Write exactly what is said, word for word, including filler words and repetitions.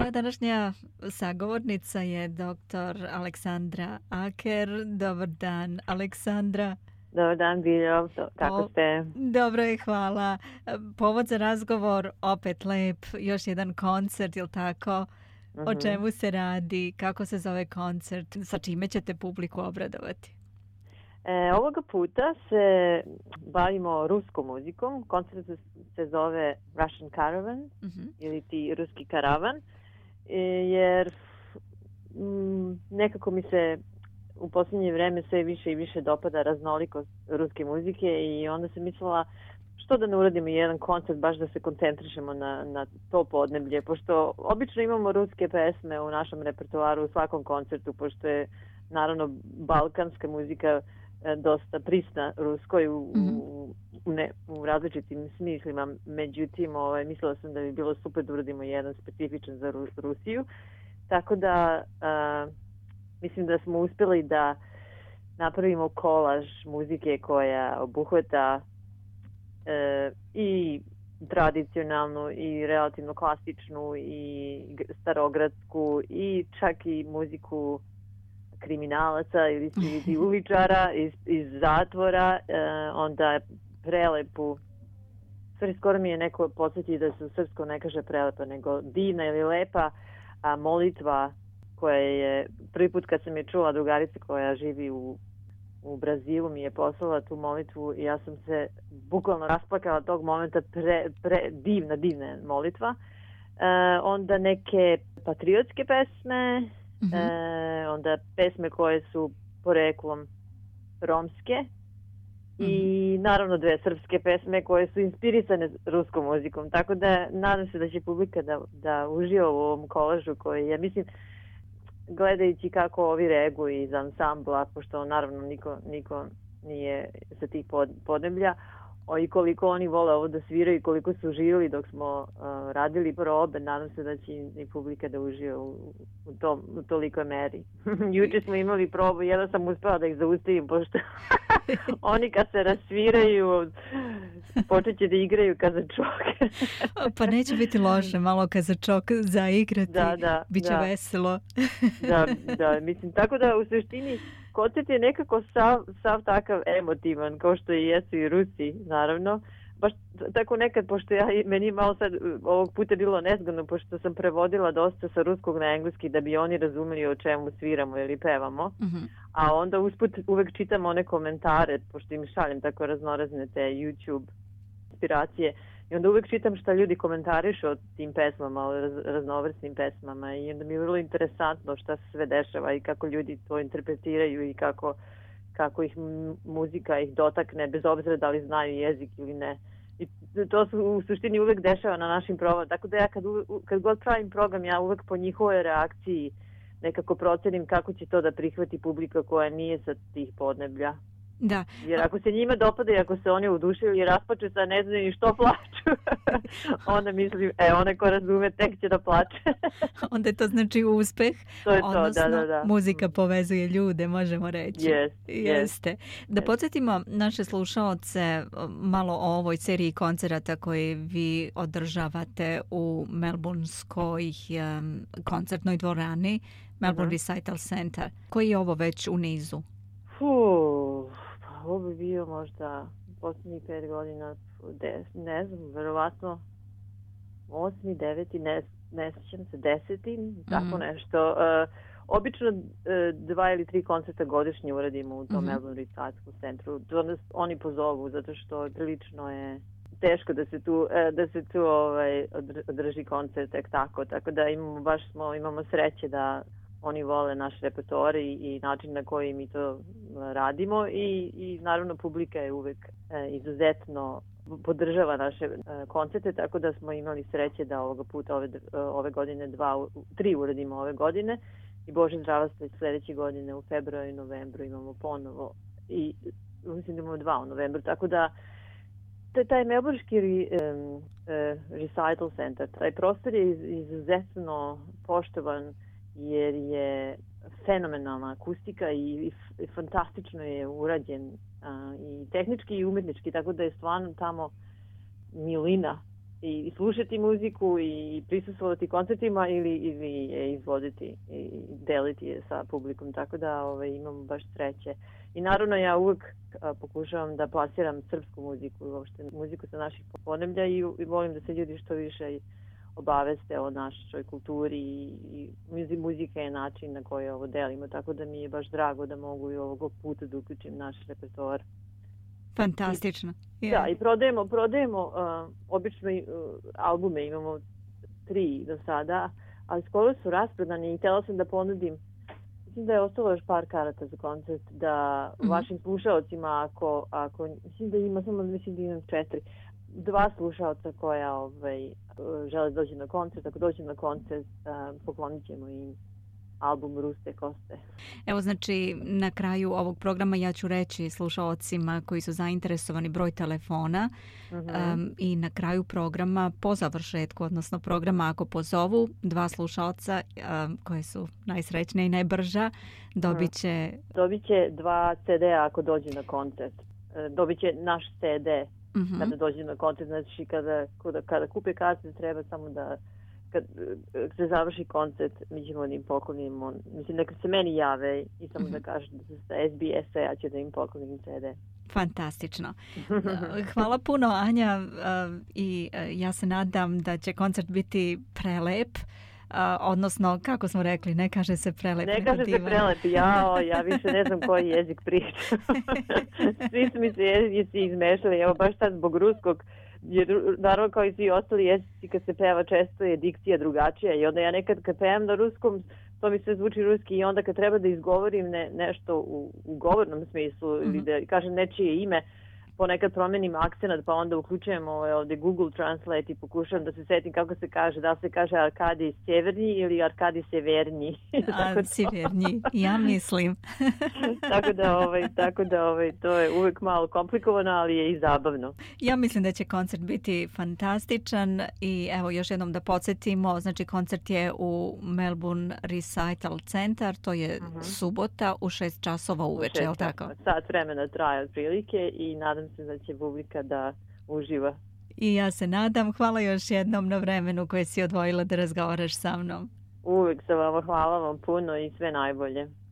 Moja današnja sagovornica je doktor Aleksandra Aker. Dobar dan, Aleksandra. Dobar dan, Biljov. Kako ste? Dobro je, hvala. Povod za razgovor, opet lep, još jedan koncert, jel tako? Mm-hmm. O čemu se radi? Kako se zove koncert? Sa čime ćete publiku obradovati? E, ovoga puta se bavimo ruskom muzikom. Koncert se zove Russian Caravan, mm-hmm. ili ti ruski karavan, e, jer m, nekako mi se u posljednje vreme sve više i više dopada raznolikost ruske muzike i onda sam mislila što da ne uradimo jedan koncert baš da se koncentrišemo na, na to podneblje, pošto obično imamo ruske pesme u našem repertoaru u svakom koncertu, pošto je naravno balkanska muzika dosta prisna ruskoj u, mm-hmm. u, ne, u različitim smislima. Međutim, ovaj, mislila sam da bi bilo super da uradimo jedan specifičan za Ru, Rusiju. Tako da a, mislim da smo uspjeli da napravimo kolaž muzike koja obuhvata e, i tradicionalnu i relativno klasičnu i starogradsku i čak i muziku kriminalaca ili, ili uličara iz, iz zatvora, e, onda prelepu, stvari skoro mi je neko podsjeti da se u srpskom ne kaže prelepa, nego divna ili lepa a, molitva koja je, prvi put kad sam je čula, drugarica koja živi u, u Brazilu mi je poslala tu molitvu i ja sam se bukvalno rasplakala tog momenta, pre, pre, divna, divna molitva. E, onda neke patriotske pesme, mm-hmm. e, onda pesme koje su poreklom romske, mm-hmm. i naravno dve srpske pesme koje su inspirisane ruskom muzikom. Tako da nadam se da će publika da, da uživa u ovom kolažu koji, ja mislim, gledajući kako ovi reaguju iz ansambla, pošto naravno niko, niko nije sa tih pod, podneblja, o, i koliko oni vole ovo da sviraju i koliko su uživali dok smo uh, radili probe, nadam se da će i publika da uživa u, u, tom, u tolikoj meri. Juče smo imali probu, jedno sam uspela da ih zaustavim, pošto oni kad se rasviraju počet će da igraju kazačok. Pa neće biti loše, malo kazačok zaigrati, da, da, bit će da. veselo. da, da, mislim, tako da u suštini koncert je nekako sav, sav takav emotivan, kao što i jesu i Rusi, naravno. Baš tako nekad, pošto ja, meni malo sad ovog puta bilo nezgodno, pošto sam prevodila dosta sa ruskog na engleski da bi oni razumeli o čemu sviramo ili pevamo. Mm-hmm. A onda usput uvek čitam one komentare, pošto im šaljem tako raznorazne te YouTube inspiracije. I onda uvek čitam šta ljudi komentarišu o tim pesmama, o raz, raznovrsnim pesmama i onda mi je vrlo interesantno šta se sve dešava i kako ljudi to interpretiraju i kako, kako ih muzika ih dotakne, bez obzira da li znaju jezik ili ne. I to se u suštini uvek dešava na našim probama. Tako da ja kad, kad god pravim program, ja uvek po njihovoj reakciji nekako procenim kako će to da prihvati publika koja nije sa tih podneblja. Da. Jer ako se njima dopada i ako se oni udušili i raspaču sa ne znaju ni što plaču, onda mislim, e, onaj ko razume tek će da plače. Onda je to znači uspeh, to je to, odnosno da, da, da. muzika povezuje ljude, možemo reći. Yes, Jeste. Yes. Da podsjetimo naše slušaoce malo o ovoj seriji koncerata koje vi održavate u melbourneskoj um, koncertnoj dvorani, Melbourne uh-huh. Recital Center. Koji je ovo već u nizu? Fuh, pa ovo bi bio možda posljednjih pet godina, des, ne znam, verovatno osmi, deveti, ne, ne sjećam se, deseti, mm-hmm. tako nešto. Uh, obično uh, dva ili tri koncerta godišnje uradimo u tom mm-hmm. Melbourne Recital Centru. To nas oni pozovu, zato što prilično je teško da se tu, uh, da se tu ovaj, održi koncert tek tako, tako da imamo, baš smo, imamo sreće da oni vole naš repertoar i, i način na koji mi to radimo i, i naravno publika je uvek e, izuzetno podržava naše e, koncerte, tako da smo imali sreće da ovoga puta ove, ove godine dva, tri uradimo ove godine i Bože zdravstva sledeće godine u februaru i novembru imamo ponovo i mislim da imamo dva u novembru, tako da taj melbourneški um, uh, Recital Center, taj prostor je izuzetno poštovan jer je fenomenalna akustika i, i, i fantastično je urađen a, i tehnički i umetnički, tako da je stvarno tamo milina i slušati muziku i prisustvovati koncertima ili, ili je izvoditi i deliti je sa publikom, tako da ovaj, imam baš sreće. I naravno ja uvek a, pokušavam da plasiram srpsku muziku, uopšte muziku sa naših podneblja i, i volim da se ljudi što više obaveste o našoj kulturi i, i muzika je način na koji ovo delimo, tako da mi je baš drago da mogu i ovog puta da uključim naš repertoar. Fantastično. I, yeah. Da, i prodajemo, prodajemo uh, obično uh, albume, imamo tri do sada, ali skoro su rasprodani i htjela sam da ponudim, mislim da je ostalo još par karata za koncert, da mm-hmm. vašim slušalcima, ako, ako, mislim da ima, samo mislim da imam četiri, dva slušalca koja ovaj, žele da dođe na koncert, ako dođe na koncert, uh, poklonit ćemo im album Ruste Koste. Evo, znači, na kraju ovog programa ja ću reći slušaocima koji su zainteresovani broj telefona mm-hmm. um, i na kraju programa po završetku, odnosno programa ako pozovu dva slušaoca um, koje su najsrećnije i najbrža, dobit će... Dobit će dva ce de-a ako dođe na koncert. Dobit će naš ce de mm-hmm. kada dođe na koncert. Znači, kada, kada, kada kupe karte treba samo da kad se završi koncert, mi ćemo da im poklonimo, mislim da kad se meni jave i samo mm-hmm. da kažu da se sa es be es-a, ja ću da im poklonim ce de. Fantastično. Hvala puno, Anja, i ja se nadam da će koncert biti prelep, odnosno, kako smo rekli, ne kaže se prelep. Ne kaže se prelep, ja, ja više ne znam koji jezik priča. Svi su mi se jezici izmešali, evo baš sad zbog ruskog, jer naravno kao i svi ostali jezici kad se peva često je dikcija drugačija i onda ja nekad kad pevam na ruskom to mi sve zvuči ruski i onda kad treba da izgovorim ne, nešto u, u govornom smislu mm-hmm. ili da kažem nečije ime, ponekad promenim akcenat pa onda uključujem ovaj, ovdje Google Translate i pokušavam da se setim kako se kaže, da se kaže Arkadij Sjeverni ili Arkadij Severnji. A, Severnji, ja mislim. tako da, ovaj, tako da ovaj, to je uvek malo komplikovano, ali je i zabavno. Ja mislim da će koncert biti fantastičan i evo još jednom da podsjetimo, znači koncert je u Melbourne Recital Centar, to je uh-huh. subota u šest časova uveče, je li tako? Sat vremena traje otprilike i nadam se da će publika da uživa. I ja se nadam. Hvala još jednom na vremenu koje si odvojila da razgovaraš sa mnom. Uvijek sa vama. Hvala vam puno i sve najbolje.